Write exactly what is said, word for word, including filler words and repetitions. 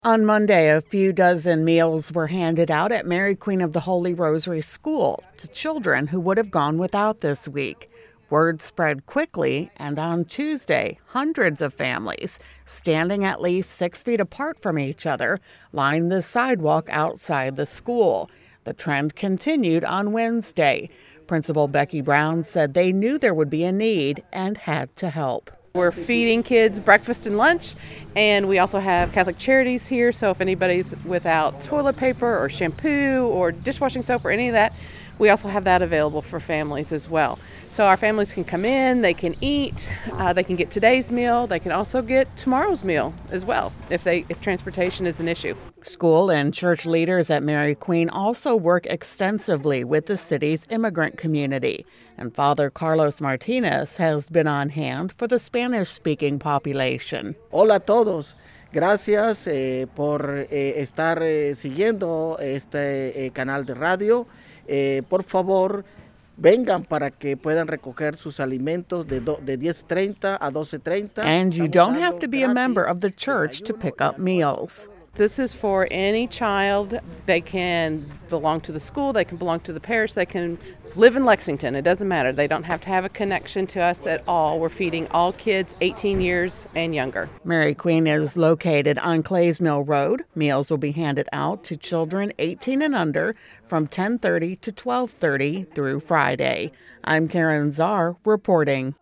On Monday, a few dozen meals were handed out at Mary Queen of the Holy Rosary School to children who would have gone without this week. Word spread quickly, and on Tuesday, hundreds of families, standing at least six feet apart from each other, lined the sidewalk outside the school. The trend continued on Wednesday. Principal Becky Brown said they knew there would be a need and had to help. We're feeding kids breakfast and lunch, and we also have Catholic Charities here, so if anybody's without toilet paper or shampoo or dishwashing soap or any of that, we also have that available for families as well. So our families can come in, they can eat, uh, they can get today's meal, they can also get tomorrow's meal as well if they if transportation is an issue. School and church leaders at Mary Queen also work extensively with the city's immigrant community. And Father Carlos Martinez has been on hand for the Spanish-speaking population. Hola a todos. Gracias eh, por eh, estar eh, siguiendo este eh, canal de radio. Eh, por favor, vengan para que puedan recoger sus alimentos de, do, de diez treinta a doce treinta. And you don't have to be a member of the church to pick up meals. This is for any child. They can belong to the school, they can belong to the parish, they can live in Lexington. It doesn't matter. They don't have to have a connection to us at all. We're feeding all kids eighteen years and younger. Mary Queen is located on Clays Mill Road. Meals will be handed out to children eighteen and under from ten thirty to twelve thirty through Friday. I'm Karen Czar reporting.